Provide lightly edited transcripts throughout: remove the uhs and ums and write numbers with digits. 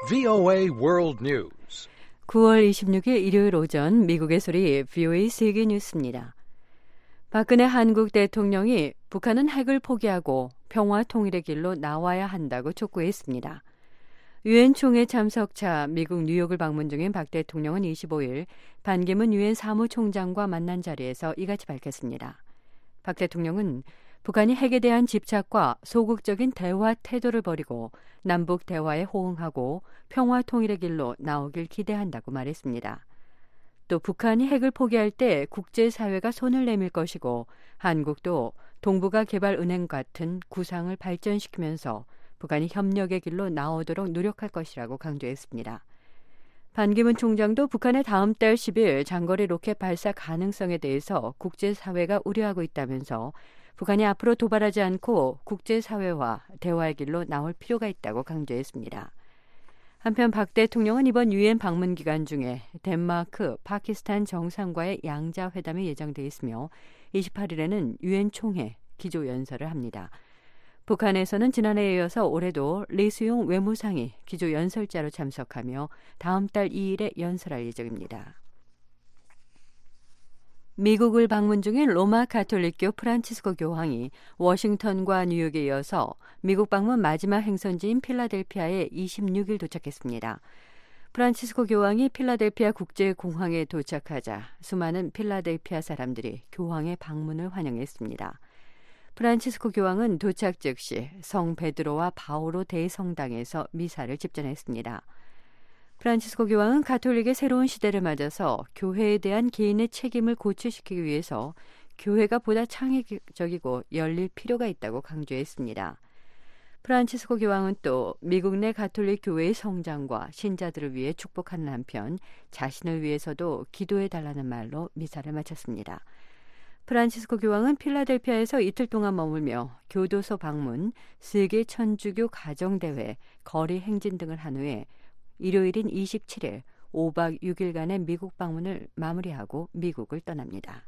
VOA World News. 9월 26일 일요일 오전 미국의 소리 VOA 세계 뉴스입니다. 박근혜 한국 대통령이 북한은 핵을 포기하고 평화 통일의 길로 나와야 한다고 촉구했습니다. 유엔 총회 참석차 미국 뉴욕을 방문 중인 박 대통령은 25일 반기문 유엔 사무총장과 만난 자리에서 이같이 밝혔습니다. 박 대통령은 북한이 핵에 대한 집착과 소극적인 대화 태도를 버리고 남북 대화에 호응하고 평화 통일의 길로 나오길 기대한다고 말했습니다. 또 북한이 핵을 포기할 때 국제사회가 손을 내밀 것이고 한국도 동북아 개발은행 같은 구상을 발전시키면서 북한이 협력의 길로 나오도록 노력할 것이라고 강조했습니다. 반기문 총장도 북한의 다음 달 10일 장거리 로켓 발사 가능성에 대해서 국제사회가 우려하고 있다면서 북한이 앞으로 도발하지 않고 국제사회와 대화의 길로 나올 필요가 있다고 강조했습니다. 한편 박 대통령은 이번 유엔 방문 기간 중에 덴마크, 파키스탄 정상과의 양자회담이 예정돼 있으며 28일에는 유엔 총회 기조연설을 합니다. 북한에서는 지난해에 이어서 올해도 리수용 외무상이 기조연설자로 참석하며 다음 달 2일에 연설할 예정입니다. 미국을 방문 중인 로마 가톨릭교 프란치스코 교황이 워싱턴과 뉴욕에 이어서 미국 방문 마지막 행선지인 필라델피아에 26일 도착했습니다. 프란치스코 교황이 필라델피아 국제공항에 도착하자 수많은 필라델피아 사람들이 교황의 방문을 환영했습니다. 프란치스코 교황은 도착 즉시 성 베드로와 바오로 대성당에서 미사를 집전했습니다. 프란치스코 교황은 가톨릭의 새로운 시대를 맞아서 교회에 대한 개인의 책임을 고취시키기 위해서 교회가 보다 창의적이고 열릴 필요가 있다고 강조했습니다. 프란치스코 교황은 또 미국 내 가톨릭 교회의 성장과 신자들을 위해 축복하는 한편 자신을 위해서도 기도해달라는 말로 미사를 마쳤습니다. 프란치스코 교황은 필라델피아에서 이틀 동안 머물며 교도소 방문, 세계 천주교 가정대회, 거리 행진 등을 한 후에 일요일인 27일 5박 6일간의 미국 방문을 마무리하고 미국을 떠납니다.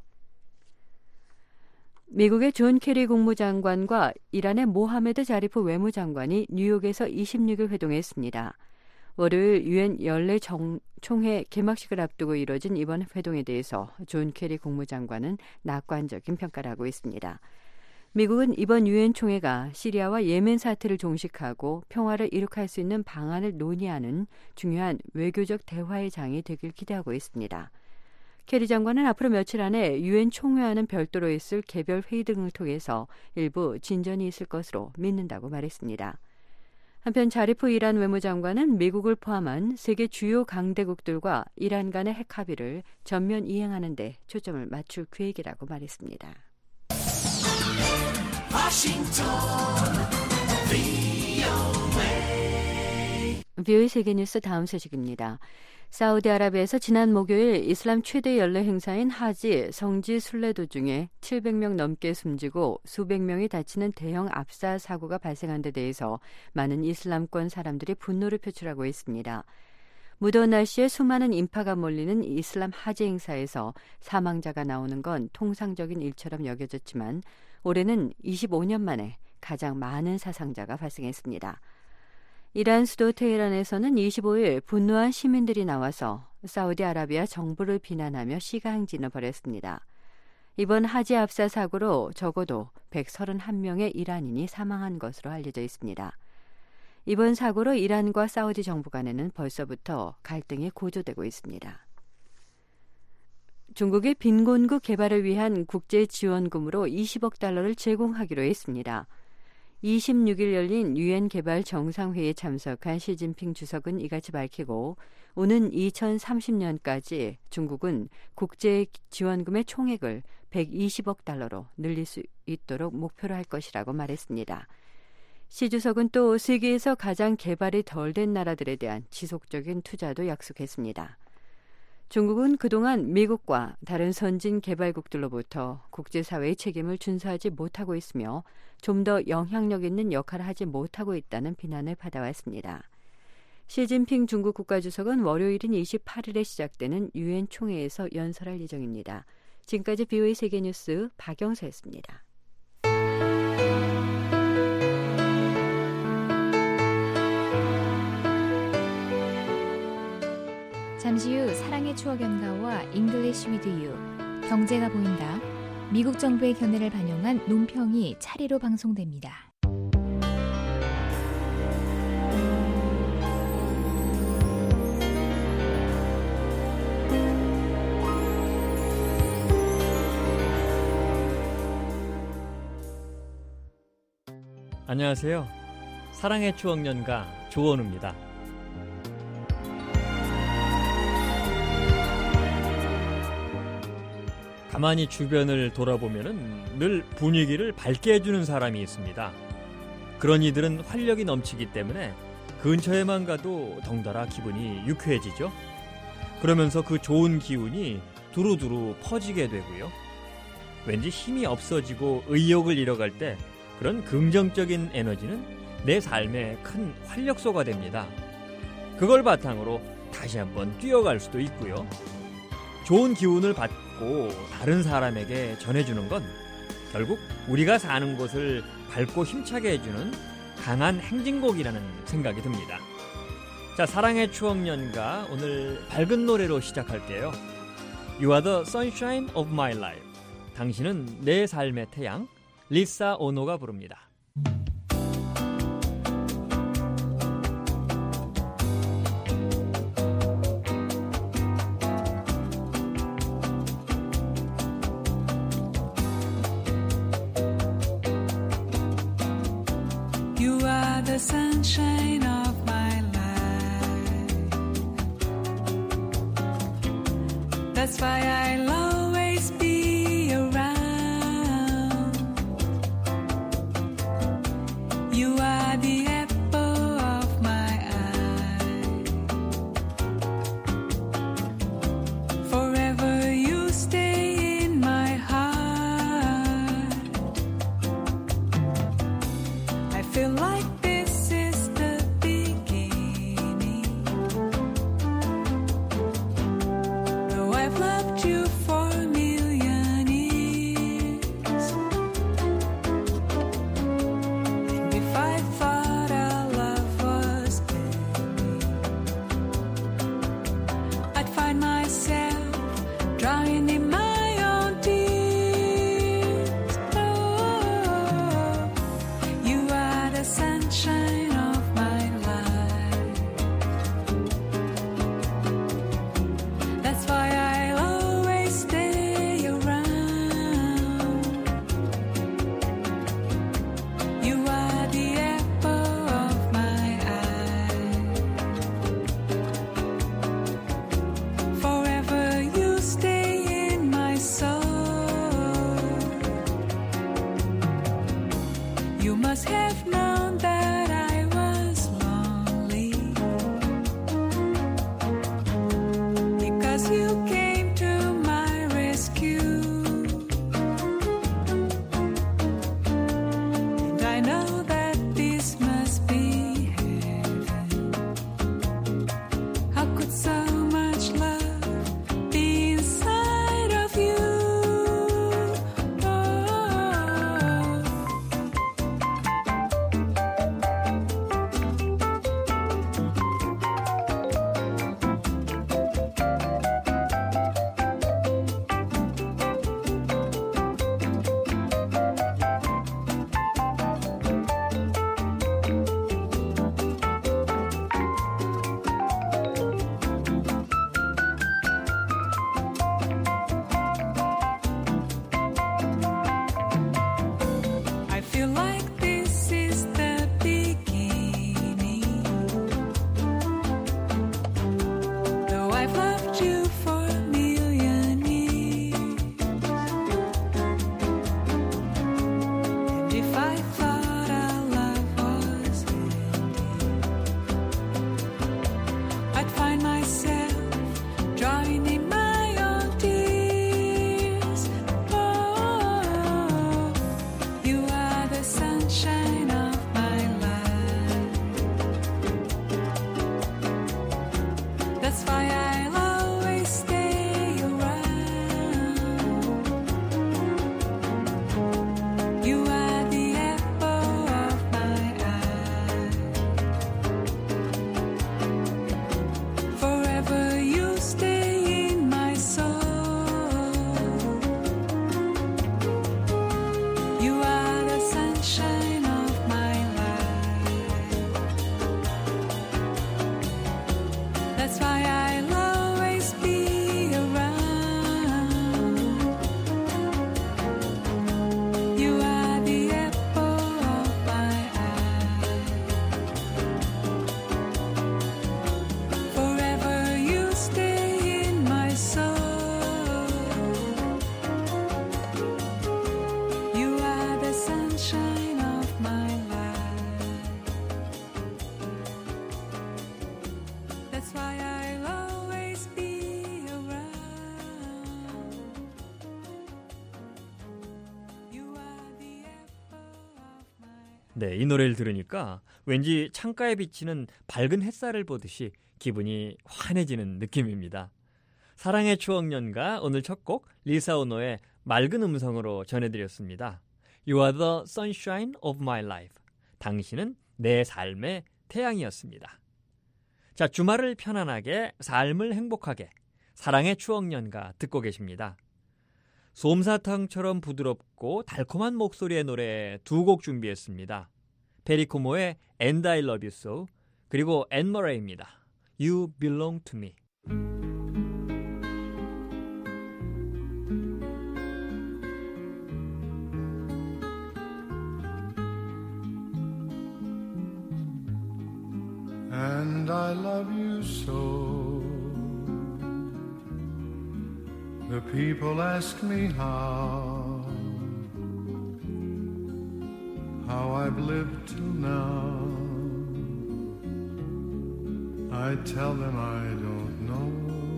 미국의 존 케리 국무장관과 이란의 모하메드 자리프 외무장관이 뉴욕에서 26일 회동했습니다. 월요일 유엔 연례 총회 개막식을 앞두고 이뤄진 이번 회동에 대해서 존 케리 국무장관은 낙관적인 평가를 하고 있습니다. 미국은 이번 유엔 총회가 시리아와 예멘 사태를 종식하고 평화를 이룩할 수 있는 방안을 논의하는 중요한 외교적 대화의 장이 되길 기대하고 있습니다. 케리 장관은 앞으로 며칠 안에 유엔 총회와는 별도로 있을 개별 회의 등을 통해서 일부 진전이 있을 것으로 믿는다고 말했습니다. 한편 자리프 이란 외무장관은 미국을 포함한 세계 주요 강대국들과 이란 간의 핵 합의를 전면 이행하는 데 초점을 맞출 계획이라고 말했습니다. VOA 세계뉴스 다음 소식입니다. 사우디아라비아에서 지난 목요일 이슬람 최대 연례 행사인 하지 성지 순례 도중에 700명 넘게 숨지고 수백 명이 다치는 대형 압사 사고가 발생한 데 대해서 많은 이슬람권 사람들이 분노를 표출하고 있습니다. 무더운 날씨에 수많은 인파가 몰리는 이슬람 하지 행사에서 사망자가 나오는 건 통상적인 일처럼 여겨졌지만 올해는 25년 만에 가장 많은 사상자가 발생했습니다. 이란 수도 테헤란에서는 25일 분노한 시민들이 나와서 사우디아라비아 정부를 비난하며 시가행진을 벌였습니다. 이번 하지 압사 사고로 적어도 131명의 이란인이 사망한 것으로 알려져 있습니다. 이번 사고로 이란과 사우디 정부 간에는 벌써부터 갈등이 고조되고 있습니다. 중국의 빈곤국 개발을 위한 국제지원금으로 20억 달러를 제공하기로 했습니다. 26일 열린 유엔 개발 정상회의에 참석한 시진핑 주석은 이같이 밝히고 오는 2030년까지 중국은 국제지원금의 총액을 120억 달러로 늘릴 수 있도록 목표로 할 것이라고 말했습니다. 시 주석은 또 세계에서 가장 개발이 덜 된 나라들에 대한 지속적인 투자도 약속했습니다. 중국은 그동안 미국과 다른 선진 개발국들로부터 국제사회의 책임을 준수하지 못하고 있으며 좀 더 영향력 있는 역할을 하지 못하고 있다는 비난을 받아왔습니다. 시진핑 중국 국가주석은 월요일인 28일에 시작되는 유엔 총회에서 연설할 예정입니다. 지금까지 VOA 세계뉴스 박영서였습니다. 추억연가와 잉글리시 위드 유, 경제가 보인다. 미국 정부의 견해를 반영한 논평이 차례로 방송됩니다. 안녕하세요. 사랑의 추억연가 조원우입니다. 가만히 주변을 돌아보면은 늘 분위기를 밝게 해주는 사람이 있습니다. 그런 이들은 활력이 넘치기 때문에 근처에만 가도 덩달아 기분이 유쾌해지죠. 그러면서 그 좋은 기운이 두루두루 퍼지게 되고요. 왠지 힘이 없어지고 의욕을 잃어갈 때 그런 긍정적인 에너지는 내 삶의 큰 활력소가 됩니다. 그걸 바탕으로 다시 한번 뛰어갈 수도 있고요. 좋은 기운을 받고 다른 사람에게 전해주는 건 결국 우리가 사는 곳을 밝고 힘차게 해주는 강한 행진곡이라는 생각이 듭니다. 자, 사랑의 추억연가 오늘 밝은 노래로 시작할게요. You are the sunshine of my life. 당신은 내 삶의 태양. 리사 오노가 부릅니다. You are the sunshine of my life. That's why I'll always be around. You are the apple of my eye. Forever you stay in my heart. I feel like this is the beginning. Though I've loved you for a million years. And if I thought our love was ending, I'd find myself drowning in my own tears. Oh, you are the sunshine of my life. That's why I'll always stay around. You are the apple of my eye. Forever you stay in my soul. You must have known that I was lonely, because you came to my rescue. And I know that this must be heaven. How could so much love be inside of you? Oh. 네, 이 노래를 들으니까 왠지 창가에 비치는 밝은 햇살을 보듯이 기분이 환해지는 느낌입니다. 사랑의 추억연가 오늘 첫 곡 리사 오노의 맑은 음성으로 전해드렸습니다. You are the sunshine of my life. 당신은 내 삶의 태양이었습니다. 자, 주말을 편안하게, 삶을 행복하게, 사랑의 추억연가 듣고 계십니다. 솜사탕처럼 부드럽고 달콤한 목소리의 노래 두 곡 준비했습니다. 페리코모의 And I Love You So, 그리고 앤 머레이입니다. You Belong to Me. And I love you so. The people ask me how I've lived till now. I tell them I don't know.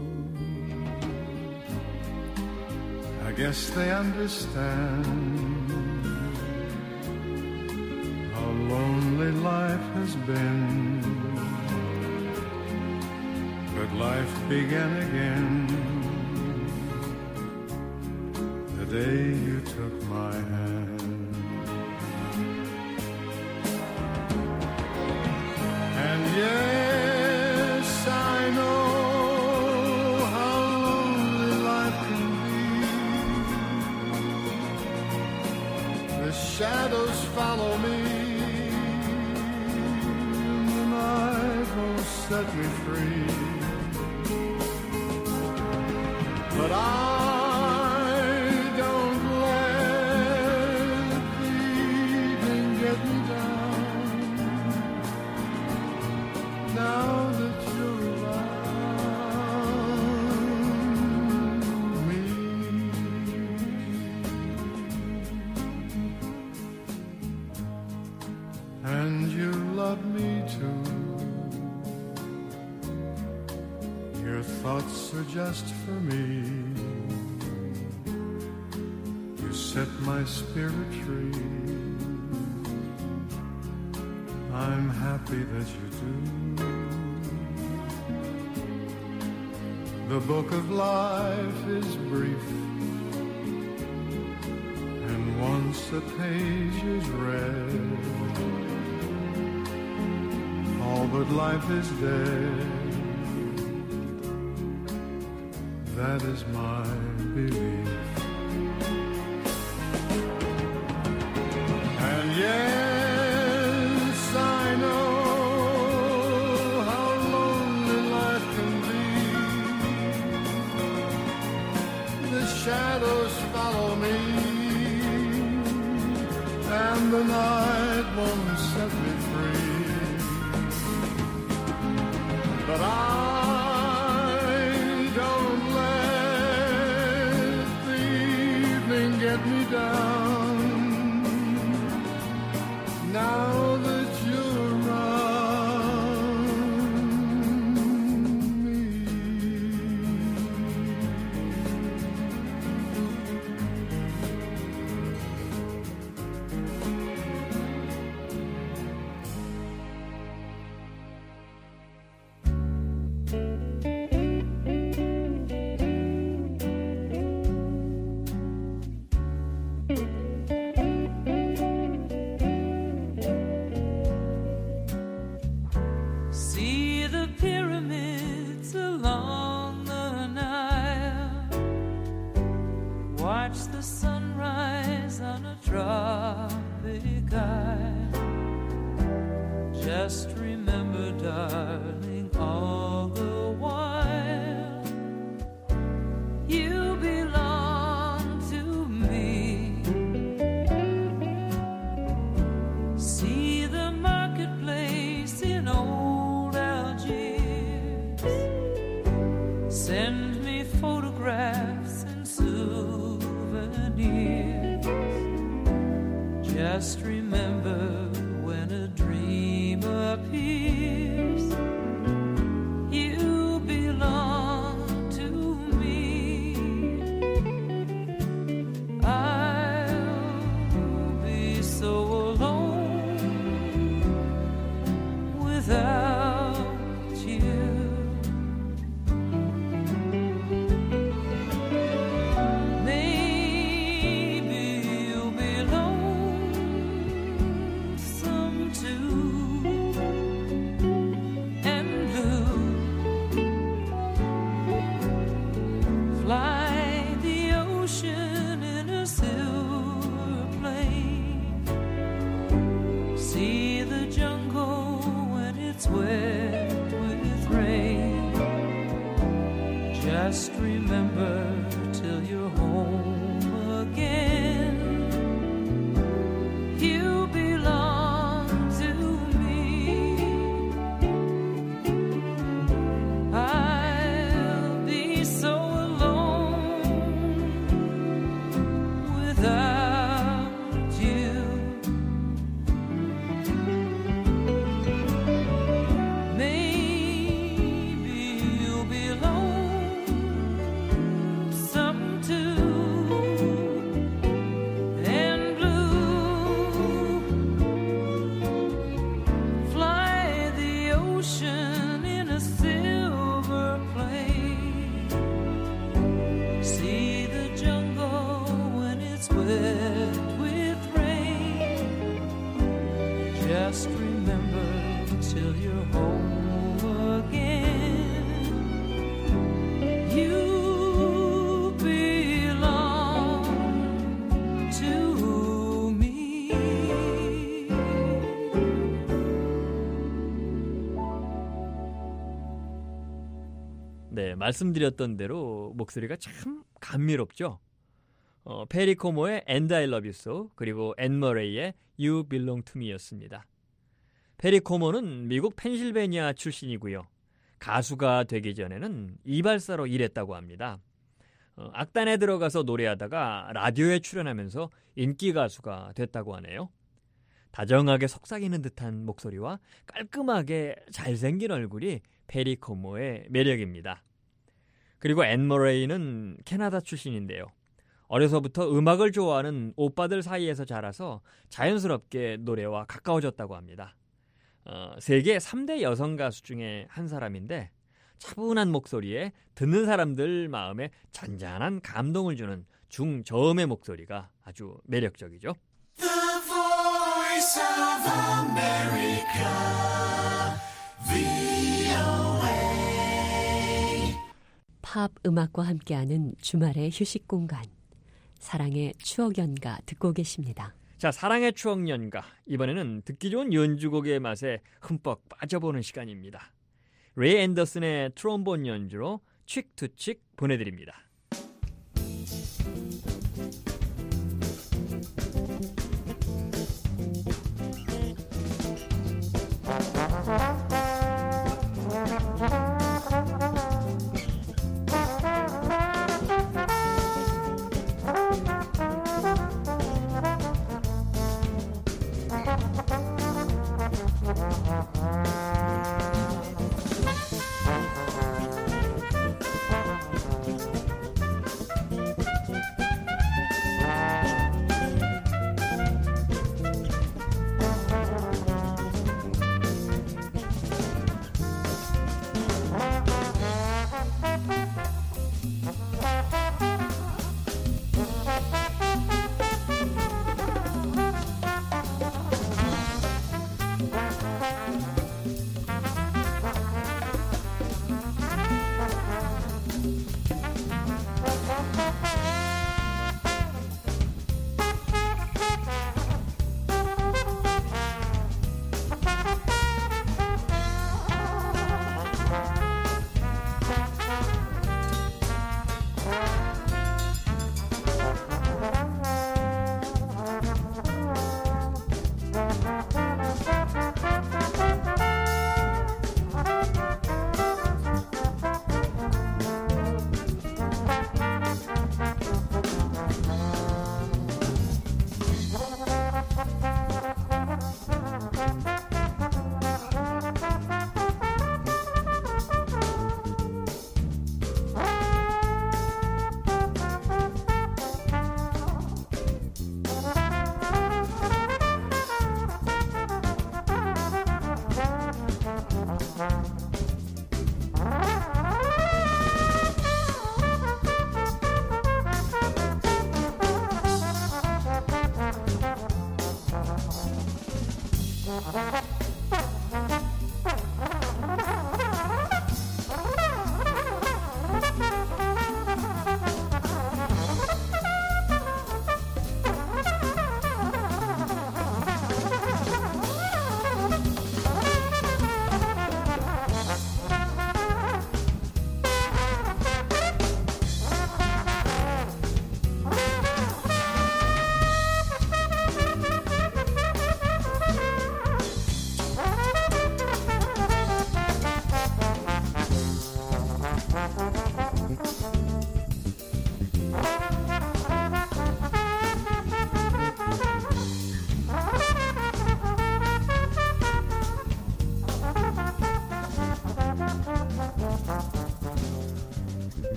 I guess they understand how lonely life has been. But life began again the day you took my hand. And yes, I know how lonely life can be. The shadows follow me, and the night won't set me free. But I don't let the evening get me down. Now that you're around me, and you love me too. Your thoughts are just for me. You set my spirit free. I'm happy that you do. The book of life is brief, and once a page is read, all but life is dead. That is my belief. And yes, I know how lonely life can be. The shadows follow me, and the night won't set me free. But I get me down now that you're around me. Just remember, darling, all the while you belong to me. See the marketplace in old Algiers. Send me photographs and souvenirs. Just remember, when a dream appears, you belong to me. I'll be so alone it's wet with rain. Just remember till you're home again, you belong to me. I'll be so alone without you. Maybe you'll be lonesome too, and blue. Fly the ocean in a silver plane. See the jungle when it's wet with rain. Just remember till you're home again, you belong to me. 네, 말씀드렸던 대로 목소리가 참 감미롭죠. 페리 코모의 And I Love You So, 그리고 앤 머레이의 You Belong To Me였습니다. 페리 코모는 미국 펜실베니아 출신이고요. 가수가 되기 전에는 이발사로 일했다고 합니다. 악단에 들어가서 노래하다가 라디오에 출연하면서 인기 가수가 됐다고 하네요. 다정하게 속삭이는 듯한 목소리와 깔끔하게 잘생긴 얼굴이 페리 코모의 매력입니다. 그리고 앤 머레이는 캐나다 출신인데요. 어려서부터 음악을 좋아하는 오빠들 사이에서 자라서 자연스럽게 노래와 가까워졌다고 합니다. 세계 3대 여성 가수 중에 한 사람인데 차분한 목소리에 듣는 사람들 마음에 잔잔한 감동을 주는 중저음의 목소리가 아주 매력적이죠. The voice of America, VOA. 팝 음악과 함께하는 주말의 휴식 공간, 사랑의 추억 연가 듣고 계십니다. 자, 사랑의 추억 연가. 이번에는 듣기 좋은 연주곡의 맛에 흠뻑 빠져보는 시간입니다. 레이 앤더슨의 트롬본 연주로 칙 투 칙 보내드립니다.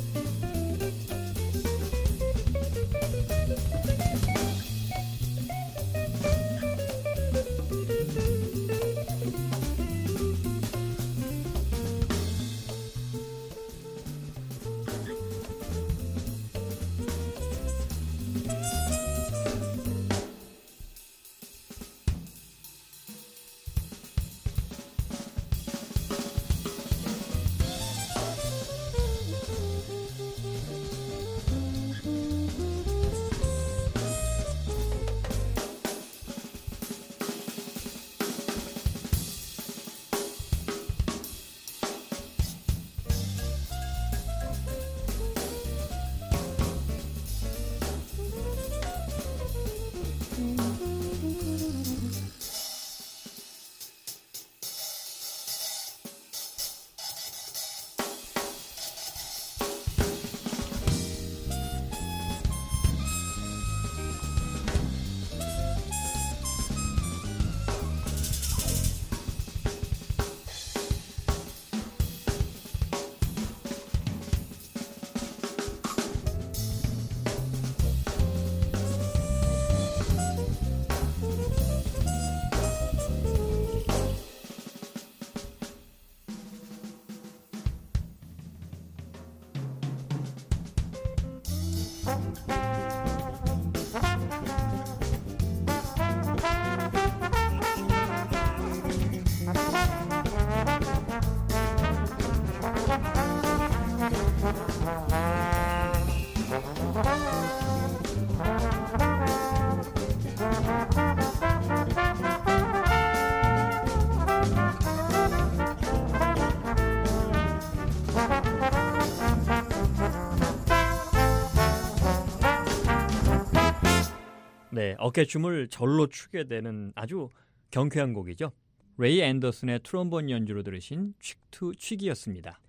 네, 어깨춤을 절로 추게 되는 아주 경쾌한 곡이죠. 레이 앤더슨의 트럼본 연주로 들으신 칙투 칙이었습니다.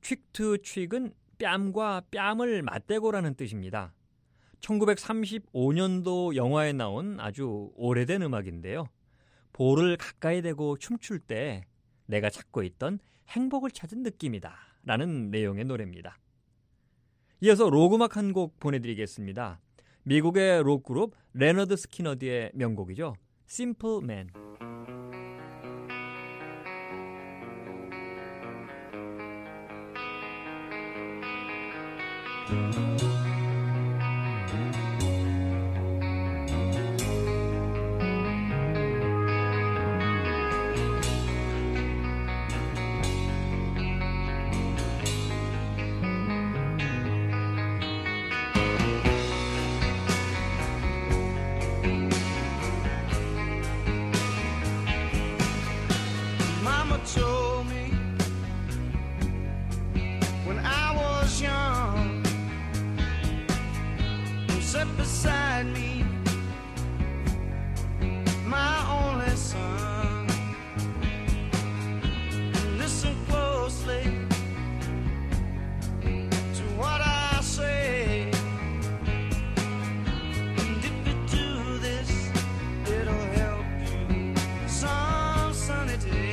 칙투 칙은 뺨과 뺨을 맞대고라는 뜻입니다. 1935년도 영화에 나온 아주 오래된 음악인데요. 볼을 가까이 대고 춤출 때 내가 찾고 있던 행복을 찾은 느낌이다 라는 내용의 노래입니다. 이어서 록 음악 한 곡 보내드리겠습니다. 미국의 록 그룹 레너드 스키너드의 명곡이죠. Simple Man. Mama told me when I was young, who sat beside me, my only son. Listen closely to what I say, and if you do this, it'll help you some sunny day.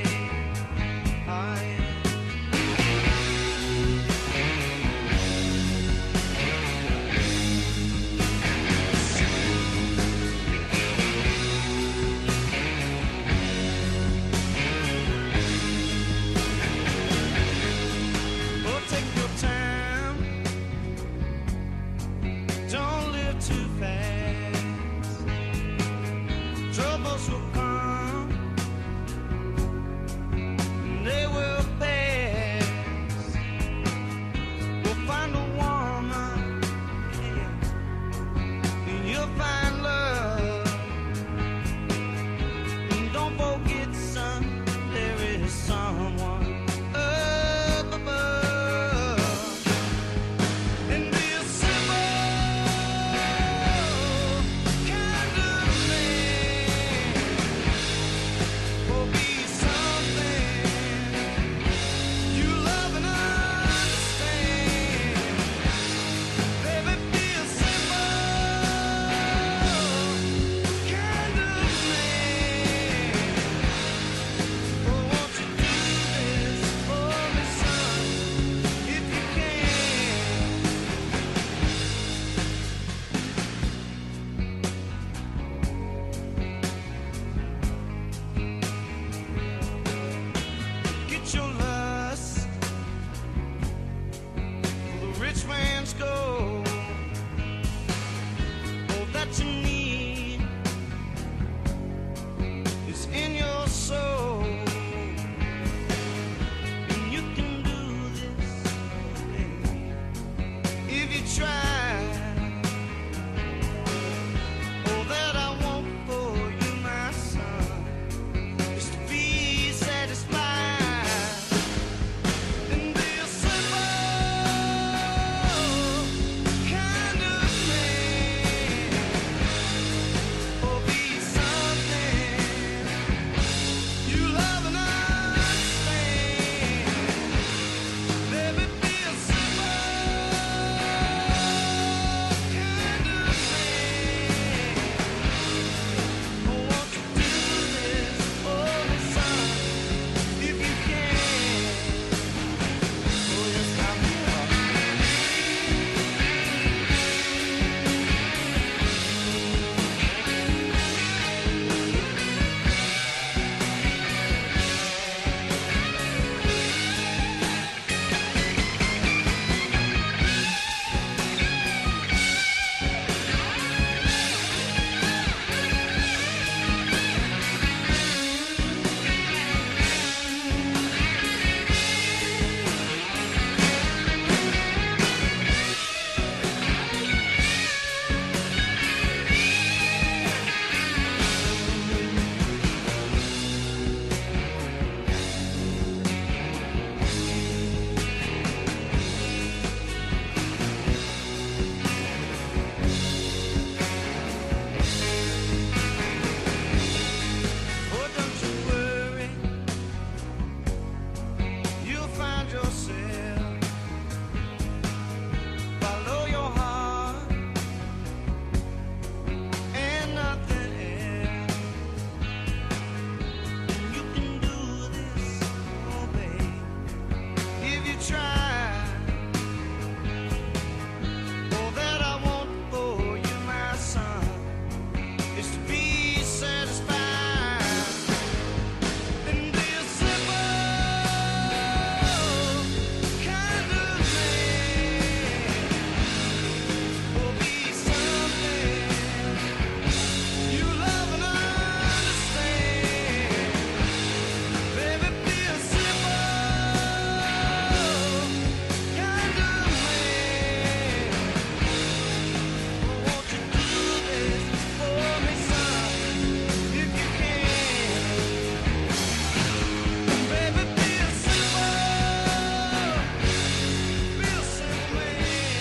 try. All that I want for you, my son, is to be satisfied and be a simple kind of man, or be something you love and understand. Baby, be a simple kind of man. Oh, won't you do this for me, son, if you can? Oh, yes, I will. Oh, don't you worry, you'll find yourself. Follow your heart and nothing else. You can do this, oh babe, if you try. All that I want for you, my son, is to be satisfied and be a simple kind of man, or be something you love and understand. Baby, be a simple kind of man. Won't you do this for me, son, if you can? Baby, be a simple man.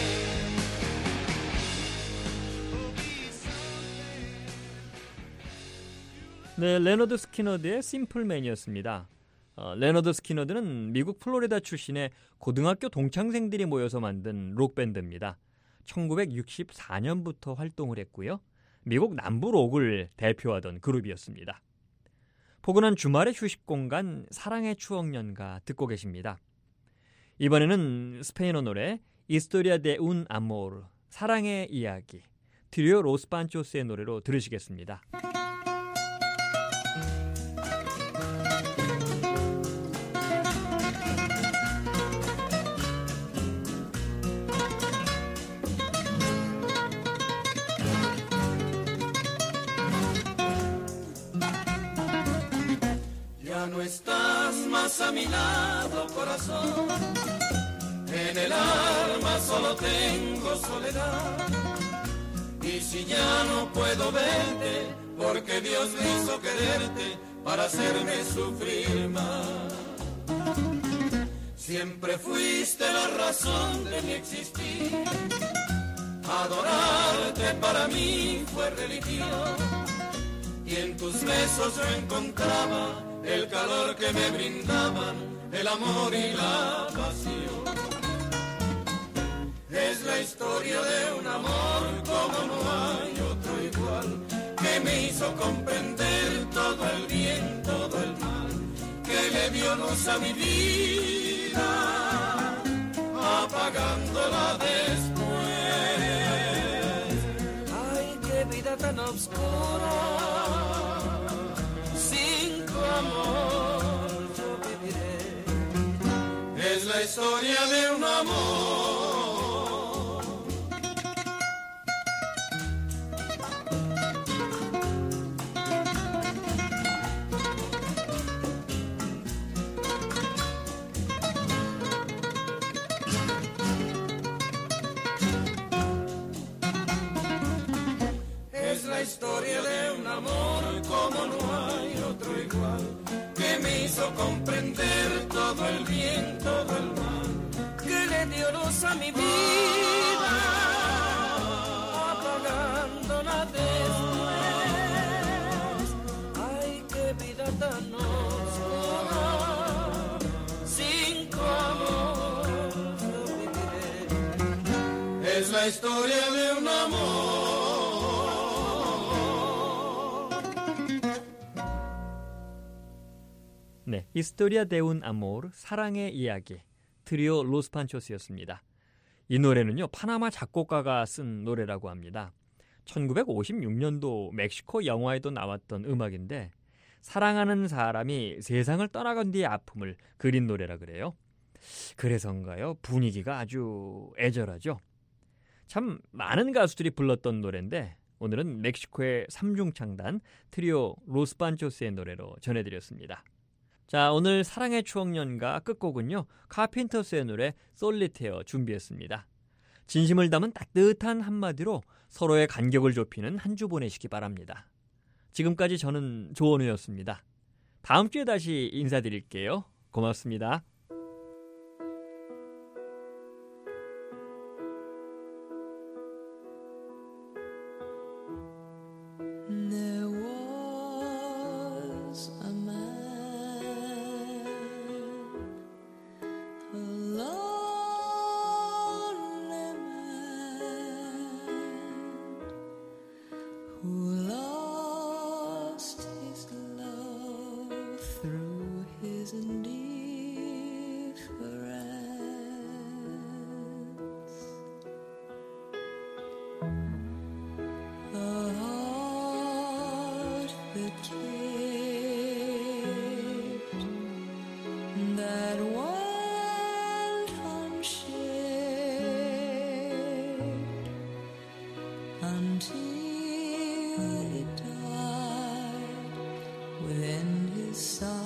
Oh, be something. 네, 레너드 스키너드의 심플맨이었습니다. 레너드 스키너드는 미국 플로리다 출신의 고등학교 동창생들이 모여서 만든 록밴드입니다. 1964년부터 활동을 했고요. 미국 남부 록을 대표하던 그룹이었습니다. 포근한 주말의 휴식 공간 사랑의 추억 연가 듣고 계십니다. 이번에는 스페인어 노래 Historia de un amor, 사랑의 이야기, 트리오 로스 판초스의 노래로 들으시겠습니다. Ya no estás más a mi lado, corazón. En el alma solo tengo soledad. Y si ya no puedo verte, porque Dios me hizo quererte para hacerme sufrir más. Siempre fuiste la razón de mi existir. Adorarte para mí fue religión. Y en tus besos yo encontraba el calor que me brindaban el amor y la pasión. Es la historia de un amor como no hay otro igual, que me hizo comprender todo el bien, todo el mal, que le dio luz a mi vida, apagándola después. Ay, qué vida tan oscura, sin tu amor yo viviré. Es la historia de un amor. Es la historia de un amor. 네, Historia de un amor, 사랑의 이야기, 트리오 로스 판초스였습니다. 이 노래는요, 파나마 작곡가가 쓴 노래라고 합니다. 1956년도 멕시코 영화에도 나왔던 음악인데 사랑하는 사람이 세상을 떠나간 뒤의 아픔을 그린 노래라 그래요. 그래서인가요? 분위기가 아주 애절하죠. 참 많은 가수들이 불렀던 노래인데 오늘은 멕시코의 삼중창단 트리오 로스 판초스의 노래로 전해드렸습니다. 자, 오늘 사랑의 추억연가 끝곡은요, 카펜터스의 노래 솔리테어 준비했습니다. 진심을 담은 따뜻한 한마디로 서로의 간격을 좁히는 한 주 보내시기 바랍니다. 지금까지 저는 조원우였습니다. 다음 주에 다시 인사드릴게요. 고맙습니다. There was a man, a lonely man, who lost his love through his indifference. A heart that caved, that went unshaped until it died within his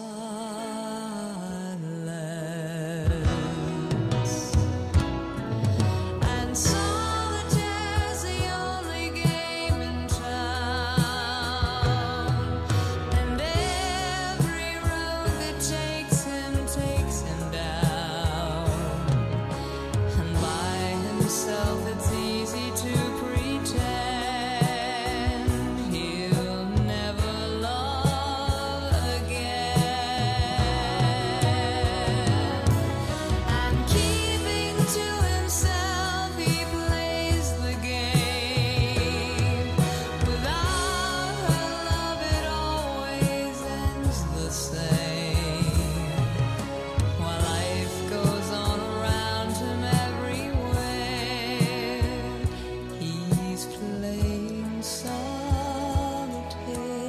silence. And solitaire's the only game in town, and every road that takes him down. And by himself it's easy to pretend he'll never love again. And keeping to himself, he plays the game. Without her love, it always ends the same. While life goes on around him everywhere, he's playing solitaire.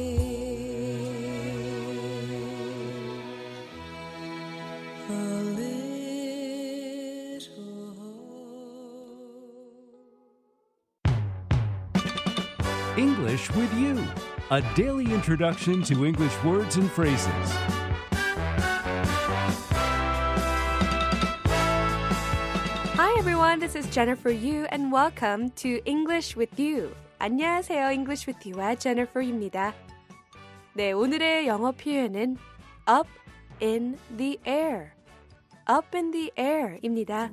A little hope. English with You, a daily introduction to English words and phrases. Hi everyone, this is Jennifer Yu and welcome to English with You. 안녕하세요, English with You와 Jennifer입니다. 네, 오늘의 영어 표현은 up in the air. up in the air입니다.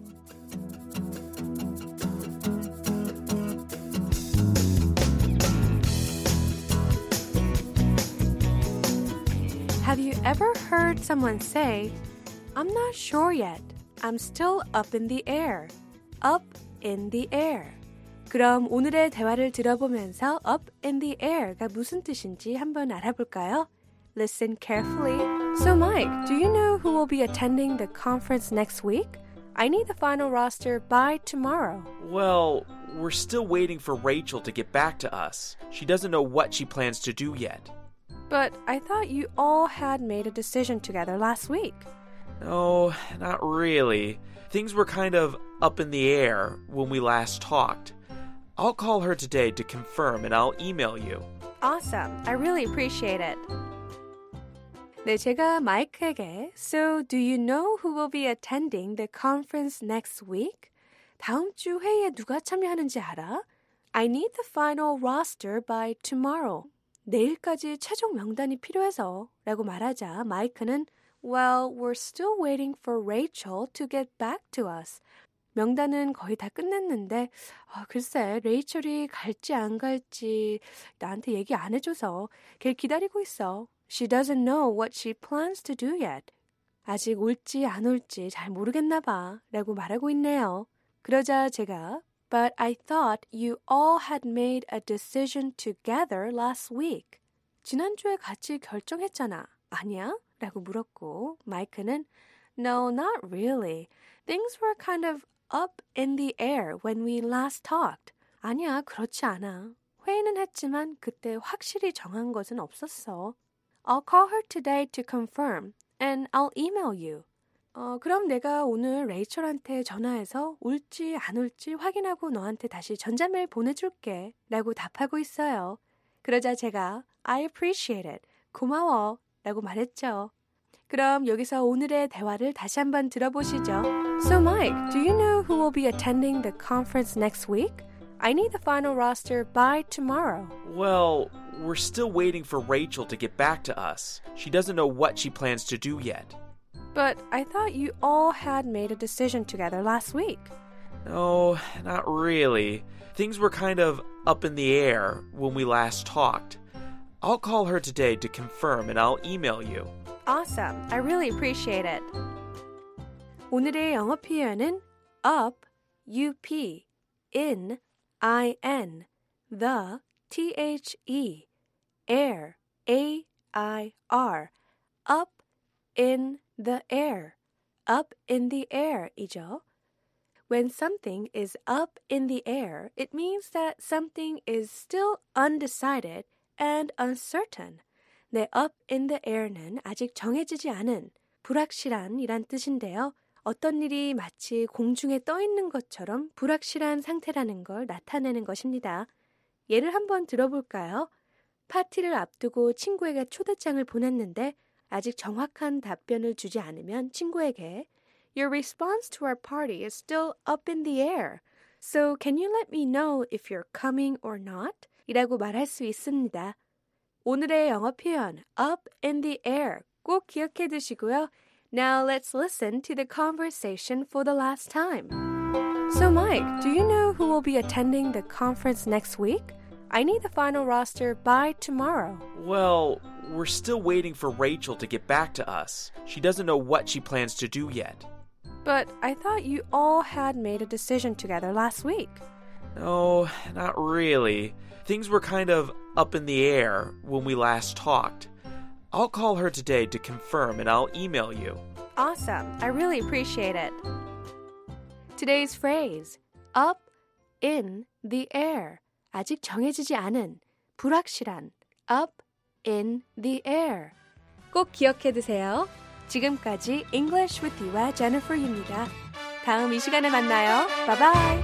Have you ever heard someone say, I'm not sure yet. I'm still up in the air. up in the air. 그럼 오늘의 대화를 들어보면서 up in the air가 무슨 뜻인지 한번 알아볼까요? Listen carefully. So Mike, do you know who will be attending the conference next week? I need the final roster by tomorrow. Well, we're still waiting for Rachel to get back to us. She doesn't know what she plans to do yet. But I thought you all had made a decision together last week. No, not really. Things were kind of up in the air when we last talked. I'll call her today to confirm and I'll email you. Awesome. I really appreciate it. 네, 제가 마이크에게 So, do you know who will be attending the conference next week? 다음 주 회의에 누가 참여하는지 알아? I need the final roster by tomorrow. 내일까지 최종 명단이 필요해서 라고 말하자 마이크는 Well, we're still waiting for Rachel to get back to us. 명단은 거의 다 끝냈는데 글쎄 레이첼이 갈지 안 갈지 나한테 얘기 안 해줘서 걔 기다리고 있어. She doesn't know what she plans to do yet. 아직 올지 안 올지 잘 모르겠나 봐 라고 말하고 있네요. 그러자 제가 But I thought you all had made a decision together last week. 지난주에 같이 결정했잖아. 아니야? 라고 물었고 마이크는 No, not really. Things were kind of up in the air when we last talked. 아니야, 그렇지 않아. 회의는 했지만 그때 확실히 정한 것은 없었어. I'll call her today to confirm and I'll email you. 그럼 내가 오늘 레이첼한테 전화해서 올지 안 올지 확인하고 너한테 다시 전자메일 보내줄게 라고 답하고 있어요. 그러자 제가 I appreciate it. 고마워 라고 말했죠. 그럼 여기서 오늘의 대화를 다시 한번 들어보시죠. So Mike, do you know who will be attending the conference next week? I need the final roster by tomorrow. Well, we're still waiting for Rachel to get back to us. She doesn't know what she plans to do yet. But I thought you all had made a decision together last week. No, not really. Things were kind of up in the air when we last talked. I'll call her today to confirm and I'll email you. Awesome. I really appreciate it. 오늘의 영어 표현은 up, up, in, in, the, the, air, air, up, in the air, up in the air 이죠. When something is up in the air, it means that something is still undecided and uncertain. 네, up in the air는 아직 정해지지 않은, 불확실한 이란 뜻인데요. 어떤 일이 마치 공중에 떠 있는 것처럼 불확실한 상태라는 걸 나타내는 것입니다. 예를 한번 들어볼까요? 파티를 앞두고 친구에게 초대장을 보냈는데 아직 정확한 답변을 주지 않으면 친구에게 Your response to our party is still up in the air. So can you let me know if you're coming or not? 이라고 말할 수 있습니다. 오늘의 영어 표현 up in the air 꼭 기억해 두시고요. Now let's listen to the conversation for the last time. So Mike, do you know who will be attending the conference next week? I need the final roster by tomorrow. Well, we're still waiting for Rachel to get back to us. She doesn't know what she plans to do yet. But I thought you all had made a decision together last week. No, not really. Things were kind of up in the air when we last talked. I'll call her today to confirm and I'll email you. Awesome. I really appreciate it. Today's phrase, up in the air. 아직 정해지지 않은, 불확실한, up in the air. 꼭 기억해 두세요. 지금까지 English with You와 Jennifer Yu입니다. 다음 이 시간에 만나요. Bye bye.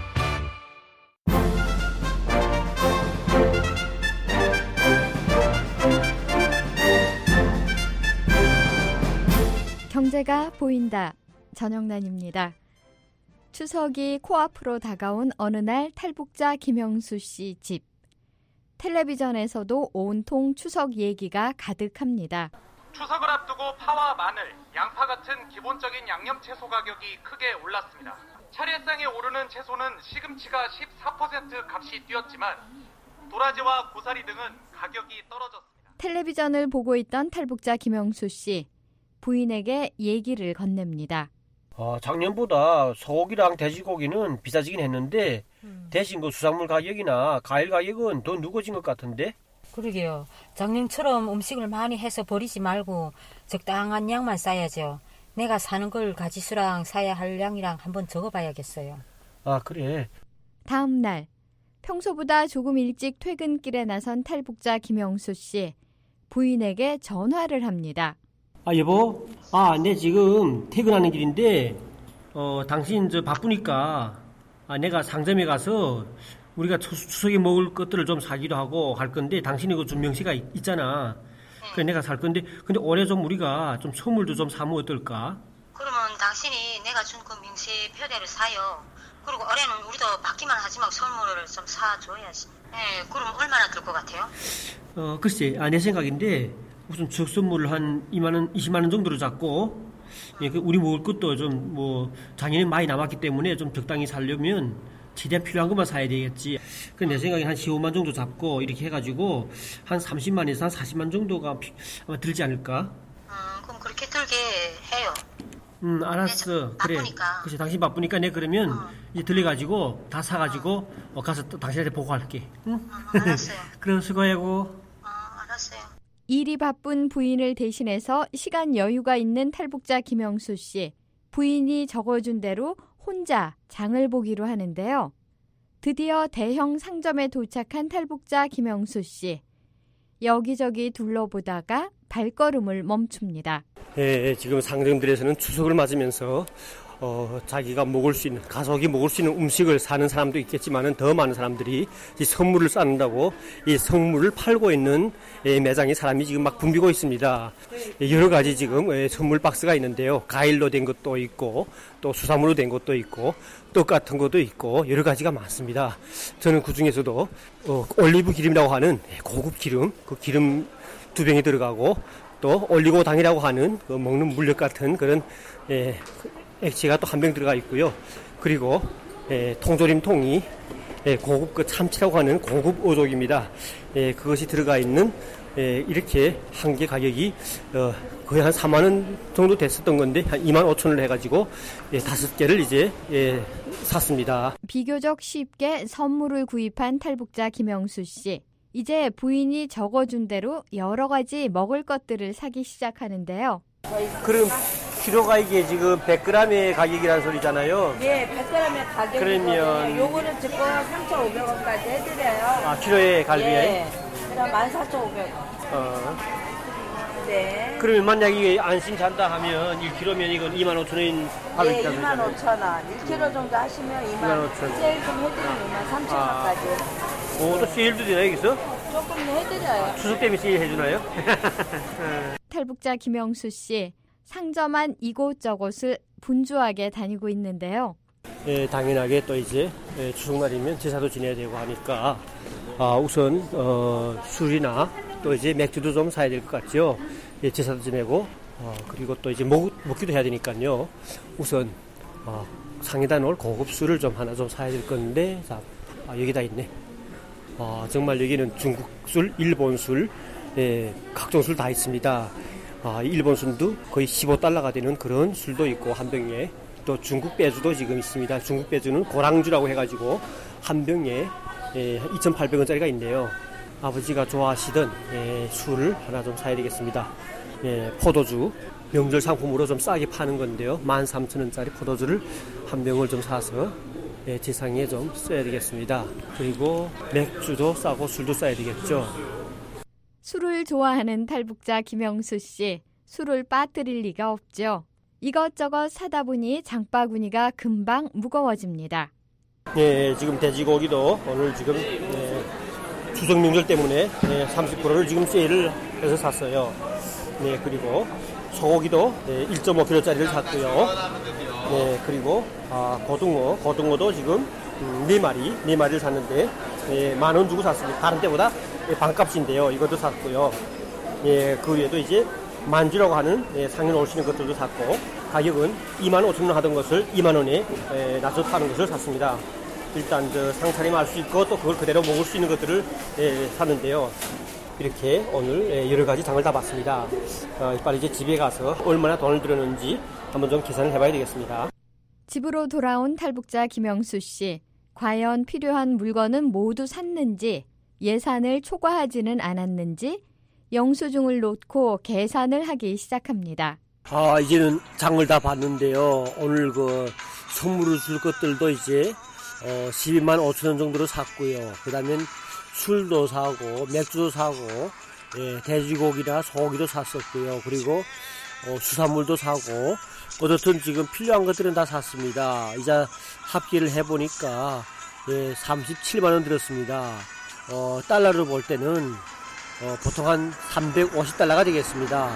경제가 보인다. 전영란입니다. 추석이 코앞으로 다가온 어느 날 탈북자 김영수 씨 집. 텔레비전에서도 온통 추석 얘기가 가득합니다. 추석을 앞두고 파와 마늘, 양파 같은 기본적인 양념 채소 가격이 크게 올랐습니다. 차례상에 오르는 채소는 시금치가 14% 값이 뛰었지만 도라지와 고사리 등은 가격이 떨어졌습니다. 텔레비전을 보고 있던 탈북자 김영수 씨. 부인에게 얘기를 건넵니다. 작년보다 소고기랑 돼지고기는 비싸지긴 했는데 대신 그 수산물 가격이나 과일 가격은 더 누거진 것 같은데? 그러게요. 작년처럼 음식을 많이 해서 버리지 말고 적당한 양만 싸야죠. 내가 사는 걸 가지수랑 사야 할 양이랑 한번 적어봐야겠어요. 아, 그래. 다음 날 평소보다 조금 일찍 퇴근길에 나선 탈북자 김영수 씨. 부인에게 전화를 합니다. 여보? 내 지금 퇴근하는 길인데 당신 바쁘니까 내가 상점에 가서 우리가 추석에 먹을 것들을 좀 사기도 하고 할 건데 당신이 그 좀 명시가 있잖아. 그래 내가 살 건데 근데 올해 좀 우리가 좀 선물도 좀 사면 어떨까? 그러면 당신이 내가 준 그 명시 표대로 사요. 그리고 올해는 우리도 받기만 하지 말고 선물을 좀 사줘야지. 네, 그럼 얼마나 들 것 같아요? 글쎄, 내 생각인데 무슨 적 선물을 한 20만 원 정도로 잡고 우리 먹을 것도 좀 작년에 많이 남았기 때문에 좀 적당히 살려면 최대한 필요한 것만 사야 되겠지. 그래 내 생각에 한 15만 정도 잡고 이렇게 해가지고 한 30만에서 한 40만 정도가 아마 들지 않을까? 그럼 그렇게 들게 해요. 알았어. 그래. 그치, 당신 바쁘니까 내가 그러면 이제 들려가지고 다 사가지고 가서 또 당신한테 보고할게. 응? 알았어요. 그럼 수고하고. 알았어요. 일이 바쁜 부인을 대신해서 시간 여유가 있는 탈북자 김영수 씨. 부인이 적어준 대로 혼자 장을 보기로 하는데요. 드디어 대형 상점에 도착한 탈북자 김영수 씨. 여기저기 둘러보다가 발걸음을 멈춥니다. 지금 상점들에서는 추석을 맞으면서 자기가 먹을 수 있는, 가족이 먹을 수 있는 음식을 사는 사람도 있겠지만은 더 많은 사람들이 이 선물을 쌓는다고 이 선물을 팔고 있는 매장에 사람이 지금 막 붐비고 있습니다. 여러 가지 지금 선물 박스가 있는데요. 과일로 된 것도 있고 또 수산물로 된 것도 있고 떡 같은 것도 있고 여러 가지가 많습니다. 저는 그 중에서도 올리브 기름이라고 하는 고급 기름, 그 기름 2병이 들어가고 또 올리고당이라고 하는 그 먹는 물엿 같은 그런 액체가 또 1병 들어가 있고요. 그리고 통조림통이 고급 그 참치라고 하는 고급 어족입니다. 그것이 들어가 있는 이렇게 한 개 가격이 거의 한 4만 원 정도 됐었던 건데 한 2만 5천 원을 해가지고 5개를 이제 샀습니다. 비교적 쉽게 선물을 구입한 탈북자 김영수 씨. 이제 부인이 적어준 대로 여러 가지 먹을 것들을 사기 시작하는데요. 그럼 키로가 이게 지금 100g의 가격이라는 소리잖아요. 네, 100g의 가격이. 그러면 요거는 지금 3,500원까지 해드려요. 아, 키로에 갈비에? 네, 그럼 14,500원. 네. 그러면 만약에 안심 잔다 하면 1kg면 이건 25,000원인 네, 25,000원. 1kg 정도 하시면 25,000원. 세일 좀 해드리면 3,000원까지. 또 세일도 되나요, 여기서? 조금 해드려요. 추석 때문에 세일 해주나요? 탈북자 김영수 씨, 상점 이곳저곳을 분주하게 다니고 있는데요. 당연하게 또 이제 추석날이면 제사도 지내야 되고 하니까 우선 술이나 또 이제 맥주도 좀 사야 될 것 같죠. 제사도 지내고 그리고 또 이제 먹기도 해야 되니까요. 우선 상에다 놓을 고급 술을 좀 하나 좀 사야 될 건데 여기다 있네. 정말 여기는 중국 술, 일본 술, 각종 술 다 있습니다. 일본 술도 거의 15달러가 되는 그런 술도 있고 한 병에 또 중국 배주도 지금 있습니다. 중국 배주는 고랑주라고 해가지고 한 병에 2,800원짜리가 있네요. 아버지가 좋아하시던 술을 하나 좀 사야 되겠습니다. 포도주, 명절 상품으로 좀 싸게 파는 건데요. 13,000원짜리 포도주를 한 병을 좀 사서 제상에 좀 써야 되겠습니다. 그리고 맥주도 싸고 술도 싸야 되겠죠. 술을 좋아하는 탈북자 김영수 씨, 술을 빠뜨릴 리가 없죠. 이것저것 사다 보니 장바구니가 금방 무거워집니다. 지금 돼지고기도 오늘 지금 추석 명절 때문에 30%를 지금 세일을 해서 샀어요. 그리고 소고기도 1.5kg짜리를 샀고요. 그리고 고등어도 지금 4마리를 샀는데 10,000원 주고 샀습니다. 다른 때보다 반값인데요. 이것도 샀고요. 그 외에도 이제 만주라고 하는 상인 오시는 것들도 샀고 가격은 25,000원 하던 것을 2만원에 낮춰 파는 것을 샀습니다. 일단 상차림 할 수 있고 또 그걸 그대로 먹을 수 있는 것들을 샀는데요. 이렇게 오늘 여러 가지 장을 다 봤습니다. 빨리 이제 집에 가서 얼마나 돈을 들였는지 한번 좀 계산을 해봐야 되겠습니다. 집으로 돌아온 탈북자 김영수 씨. 과연 필요한 물건은 모두 샀는지, 예산을 초과하지는 않았는지 영수증을 놓고 계산을 하기 시작합니다. 이제는 장을 다 봤는데요. 오늘 선물을 줄 것들도 이제 12만 5천 원 정도로 샀고요. 그 다음에 술도 사고 맥주도 사고 돼지고기나 소고기도 샀었고요. 그리고 수산물도 사고 어떻든 지금 필요한 것들은 다 샀습니다. 이제 합계를 해보니까 37만 원 들었습니다. 달러로 볼 때는 보통 한 350달러가 되겠습니다.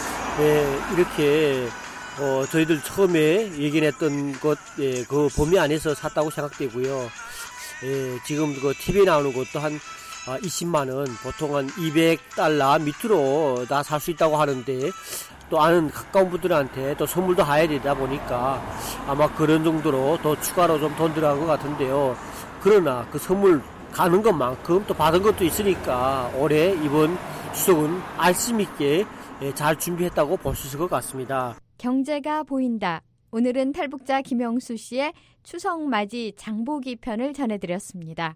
이렇게 저희들 처음에 얘기했던 것 그 범위 안에서 샀다고 생각되고요. 지금 TV에 나오는 것도 한 20만 원, 보통 한 200달러 밑으로 다 살 수 있다고 하는데 또 아는 가까운 분들한테 또 선물도 해야 되다 보니까 아마 그런 정도로 더 추가로 좀 돈 들어간 것 같은데요. 그러나 그 선물 가는 것만큼 또 받은 것도 있으니까 올해 이번 추석은 알심 있게 잘 준비했다고 볼 수 있을 것 같습니다. 경제가 보인다. 오늘은 탈북자 김영수 씨의 추석 맞이 장보기 편을 전해드렸습니다.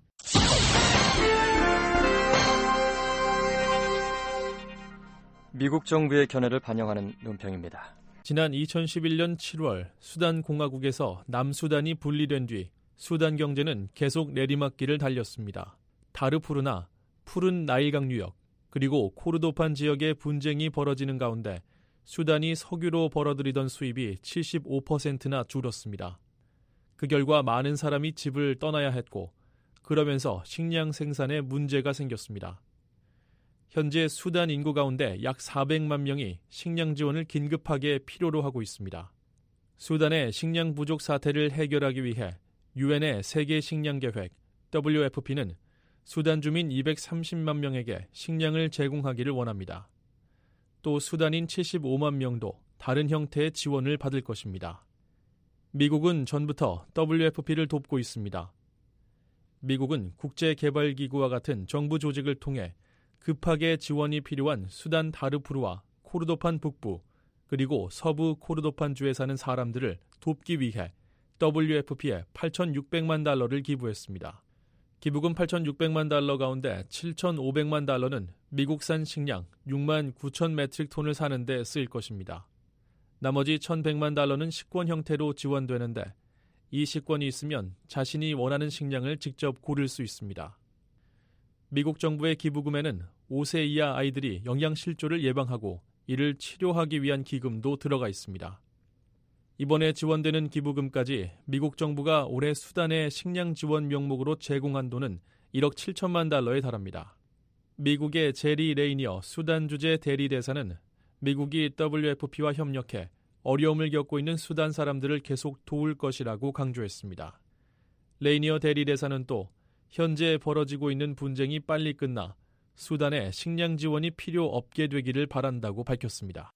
미국 정부의 견해를 반영하는 논평입니다. 지난 2011년 7월 수단 공화국에서 남수단이 분리된 뒤 수단 경제는 계속 내리막길을 달렸습니다. 다르푸르나 푸른 나일강 유역 그리고 코르도판 지역의 분쟁이 벌어지는 가운데 수단이 석유로 벌어들이던 수입이 75%나 줄었습니다. 그 결과 많은 사람이 집을 떠나야 했고 그러면서 식량 생산에 문제가 생겼습니다. 현재 수단 인구 가운데 약 400만 명이 식량 지원을 긴급하게 필요로 하고 있습니다. 수단의 식량 부족 사태를 해결하기 위해 유엔의 세계 식량 계획 WFP는 수단 주민 230만 명에게 식량을 제공하기를 원합니다. 또 수단인 75만 명도 다른 형태의 지원을 받을 것입니다. 미국은 전부터 WFP를 돕고 있습니다. 미국은 국제개발기구와 같은 정부 조직을 통해 급하게 지원이 필요한 수단 다르푸르와 코르도판 북부 그리고 서부 코르도판주에 사는 사람들을 돕기 위해 WFP에 8,600만 달러를 기부했습니다. 기부금 8,600만 달러 가운데 7,500만 달러는 미국산 식량 6만 9천 메트릭 톤을 사는 데 쓰일 것입니다. 나머지 1,100만 달러는 식권 형태로 지원되는데 이 식권이 있으면 자신이 원하는 식량을 직접 고를 수 있습니다. 미국 정부의 기부금에는 5세 이하 아이들이 영양실조를 예방하고 이를 치료하기 위한 기금도 들어가 있습니다. 이번에 지원되는 기부금까지 미국 정부가 올해 수단의 식량 지원 명목으로 제공한 돈은 1억 7천만 달러에 달합니다. 미국의 제리 레이니어 수단 주재 대리대사는 미국이 WFP와 협력해 어려움을 겪고 있는 수단 사람들을 계속 도울 것이라고 강조했습니다. 레이니어 대리대사는 또 현재 벌어지고 있는 분쟁이 빨리 끝나 수단에 식량 지원이 필요 없게 되기를 바란다고 밝혔습니다.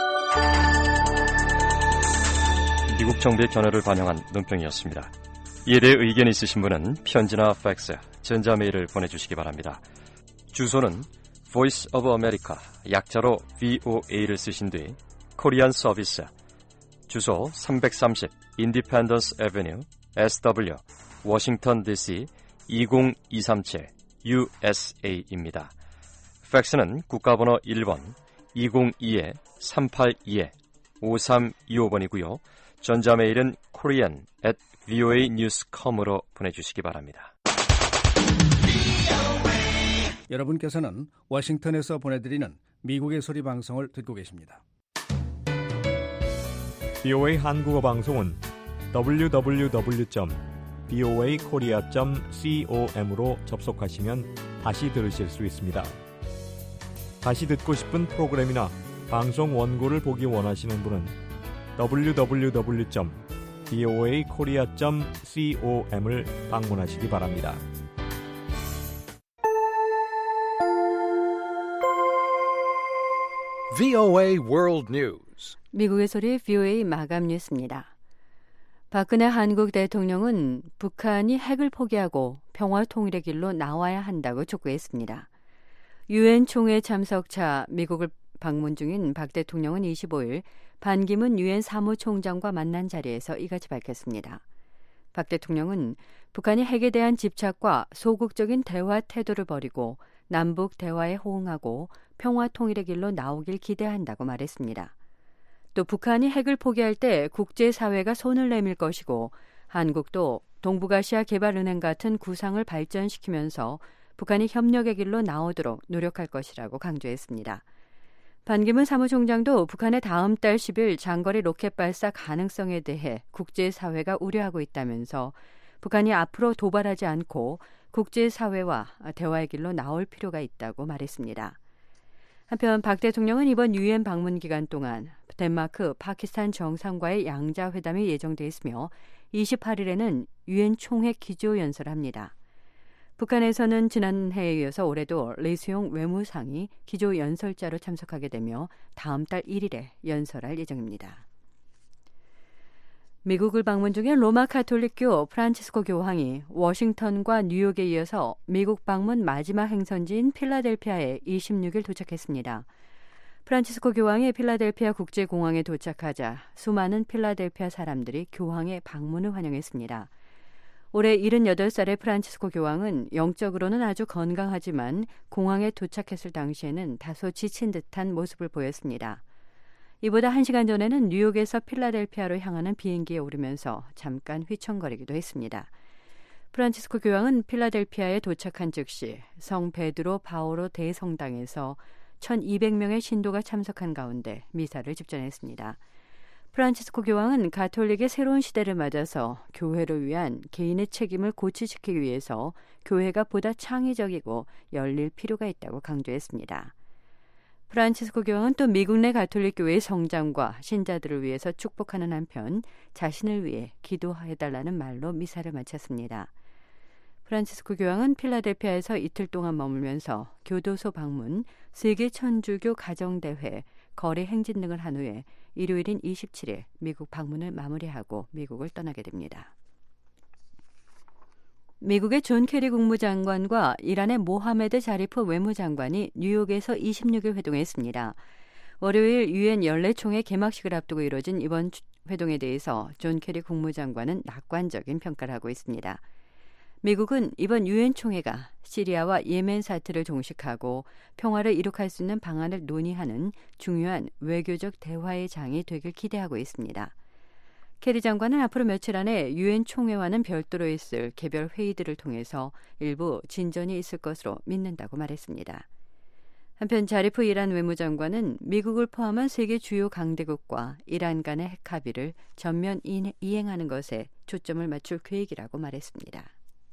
미국 정부의 견해를 반영한 논평이었습니다. 이에 대해 의견이 있으신 분은 편지나 팩스, 전자메일을 보내주시기 바랍니다. 주소는 Voice of America, 약자로 VOA를 쓰신 뒤 코리안 서비스, 주소 330 Independence Avenue, SW, 워싱턴 DC 20237 USA입니다. 팩스는 국가번호 1번 202-382-5325번이고요. 전자메일은 korean@voanews.com으로 보내주시기 바랍니다. 여러분께서는 워싱턴에서 보내드리는 미국의 소리 방송을 듣고 계십니다. VOA 한국어 방송은 www.voakorea.com으로 접속하시면 다시 들으실 수 있습니다. 다시 듣고 싶은 프로그램이나 방송 원고를 보기 원하시는 분은 www.voakorea.com을 방문하시기 바랍니다. VOA World News. 미국의 소리 VOA 마감 뉴스입니다. 박근혜 한국 대통령은 북한이 핵을 포기하고 평화 통일의 길로 나와야 한다고 촉구했습니다. 유엔 총회 참석차 미국을 방문 중인 박 대통령은 25일 반기문 유엔 사무총장과 만난 자리에서 이같이 밝혔습니다. 박 대통령은 북한이 핵에 대한 집착과 소극적인 대화 태도를 버리고 남북 대화에 호응하고 평화 통일의 길로 나오길 기대한다고 말했습니다. 또 북한이 핵을 포기할 때 국제사회가 손을 내밀 것이고 한국도 동북아시아 개발은행 같은 구상을 발전시키면서 북한이 협력의 길로 나오도록 노력할 것이라고 강조했습니다. 반기문 사무총장도 북한의 다음 달 10일 장거리 로켓 발사 가능성에 대해 국제사회가 우려하고 있다면서 북한이 앞으로 도발하지 않고 국제사회와 대화의 길로 나올 필요가 있다고 말했습니다. 한편 박 대통령은 이번 유엔 방문 기간 동안 덴마크, 파키스탄 정상과의 양자회담이 예정돼 있으며 28일에는 유엔 총회 기조연설을 합니다. 북한에서는 지난해에 이어서 올해도 리수용 외무상이 기조연설자로 참석하게 되며 다음 달 1일에 연설할 예정입니다. 미국을 방문 중인 로마 가톨릭교 프란치스코 교황이 워싱턴과 뉴욕에 이어서 미국 방문 마지막 행선지인 필라델피아에 26일 도착했습니다. 프란치스코 교황이 필라델피아 국제공항에 도착하자 수많은 필라델피아 사람들이 교황의 방문을 환영했습니다. 올해 78살의 프란치스코 교황은 영적으로는 아주 건강하지만 공항에 도착했을 당시에는 다소 지친 듯한 모습을 보였습니다. 이보다 1시간 전에는 뉴욕에서 필라델피아로 향하는 비행기에 오르면서 잠깐 휘청거리기도 했습니다. 프란치스코 교황은 필라델피아에 도착한 즉시 성 베드로 바오로 대성당에서 1200명의 신도가 참석한 가운데 미사를 집전했습니다. 프란치스코 교황은 가톨릭의 새로운 시대를 맞아서 교회를 위한 개인의 책임을 고취시키기 위해서 교회가 보다 창의적이고 열릴 필요가 있다고 강조했습니다. 프란치스코 교황은 또 미국 내 가톨릭 교회의 성장과 신자들을 위해서 축복하는 한편 자신을 위해 기도해달라는 말로 미사를 마쳤습니다. 프란치스코 교황은 필라델피아에서 이틀 동안 머물면서 교도소 방문, 세계 천주교 가정대회, 거리 행진 등을 한 후에 일요일인 27일 미국 방문을 마무리하고 미국을 떠나게 됩니다. 미국의 존 케리 국무장관과 이란의 모하메드 자리프 외무장관이 뉴욕에서 26일 회동했습니다. 월요일 유엔 연례총회 개막식을 앞두고 이뤄진 이번 회동에 대해서 존 케리 국무장관은 낙관적인 평가를 하고 있습니다. 미국은 이번 유엔 총회가 시리아와 예멘 사태를 종식하고 평화를 이룩할 수 있는 방안을 논의하는 중요한 외교적 대화의 장이 되길 기대하고 있습니다. 케리 장관은 앞으로 며칠 안에 유엔 총회와는 별도로 있을 개별 회의들을 통해서 일부 진전이 있을 것으로 믿는다고 말했습니다. 한편 자리프 이란 외무장관은 미국을 포함한 세계 주요 강대국과 이란 간의 핵 합의를 전면 이행하는 것에 초점을 맞출 계획이라고 말했습니다.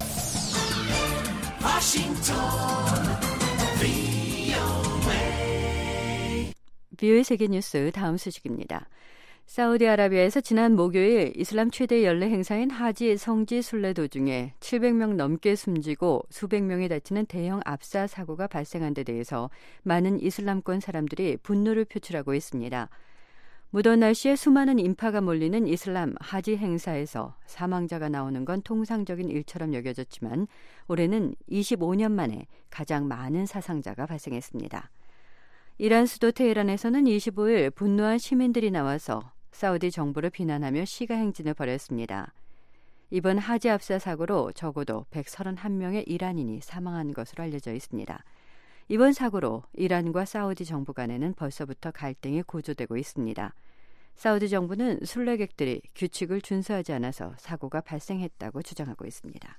VOA 세계뉴스 다음 소식입니다. 사우디아라비아에서 지난 목요일 이슬람 최대 연례 행사인 하지 성지 순례 도중에 700명 넘게 숨지고 수백 명이 다치는 대형 압사 사고가 발생한 데 대해서 많은 이슬람권 사람들이 분노를 표출하고 있습니다. 무더운 날씨에 수많은 인파가 몰리는 이슬람 하지 행사에서 사망자가 나오는 건 통상적인 일처럼 여겨졌지만 올해는 25년 만에 가장 많은 사상자가 발생했습니다. 이란 수도 테헤란에서는 25일 분노한 시민들이 나와서 사우디 정부를 비난하며 시가 행진을 벌였습니다. 이번 하지 압사 사고로 적어도 131명의 이란인이 사망한 것으로 알려져 있습니다. 이번 사고로 이란과 사우디 정부 간에는 벌써부터 갈등이 고조되고 있습니다. 사우디 정부는 순례객들이 규칙을 준수하지 않아서 사고가 발생했다고 주장하고 있습니다.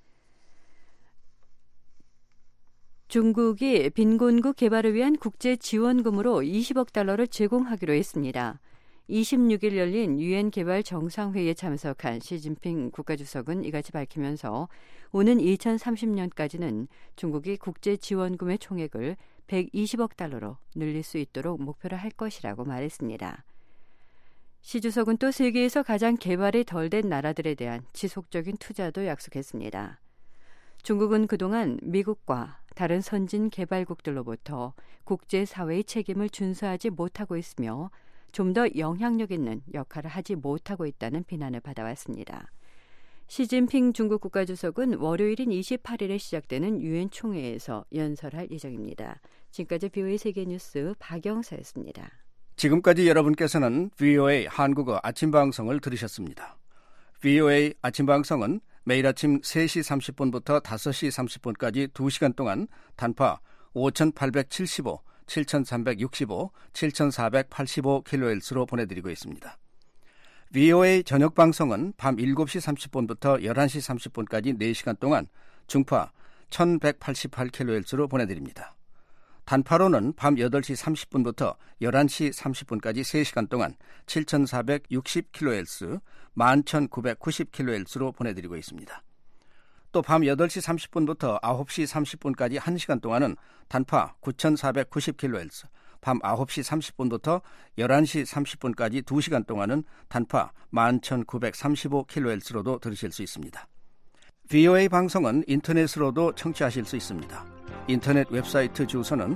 중국이 빈곤국 개발을 위한 국제 지원금으로 20억 달러를 제공하기로 했습니다. 26일 열린 유엔 개발 정상회의에 참석한 시진핑 국가주석은 이같이 밝히면서 오는 2030년까지는 중국이 국제 지원금의 총액을 120억 달러로 늘릴 수 있도록 목표를 할 것이라고 말했습니다. 시 주석은 또 세계에서 가장 개발이 덜 된 나라들에 대한 지속적인 투자도 약속했습니다. 중국은 그동안 미국과 다른 선진 개발국들로부터 국제사회의 책임을 준수하지 못하고 있으며 좀 더 영향력 있는 역할을 하지 못하고 있다는 비난을 받아왔습니다. 시진핑 중국 국가주석은 월요일인 28일에 시작되는 유엔 총회에서 연설할 예정입니다. 지금까지 VOA 세계뉴스 박영사였습니다. 지금까지 여러분께서는 VOA 한국어 아침방송을 들으셨습니다. VOA 아침방송은 매일 아침 3시 30분부터 5시 30분까지 2시간 동안 단파 5875, 7365, 7485kHz로 보내드리고 있습니다. VOA 저녁 방송은 밤 7시 30분부터 11시 30분까지 4시간 동안 중파 1188kHz로 보내드립니다. 단파로는 밤 8시 30분부터 11시 30분까지 3시간 동안 7460kHz, 11990kHz로 보내드리고 있습니다. 또 밤 8시 30분부터 9시 30분까지 1시간 동안은 단파 9490kHz, 밤 9시 30분부터 11시 30분까지 2시간 동안은 단파 11935kHz로도 들으실 수 있습니다. VOA 방송은 인터넷으로도 청취하실 수 있습니다. 인터넷 웹사이트 주소는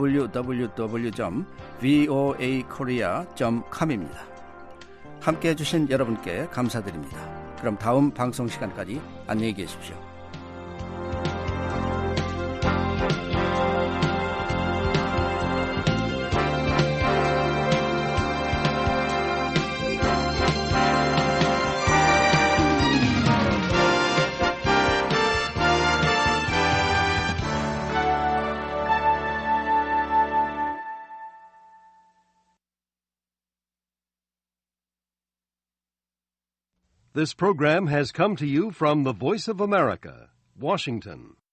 www.voakorea.com입니다. 함께해 주신 여러분께 감사드립니다. 그럼 다음 방송 시간까지 안녕히 계십시오. This program has come to you from the Voice of America, Washington.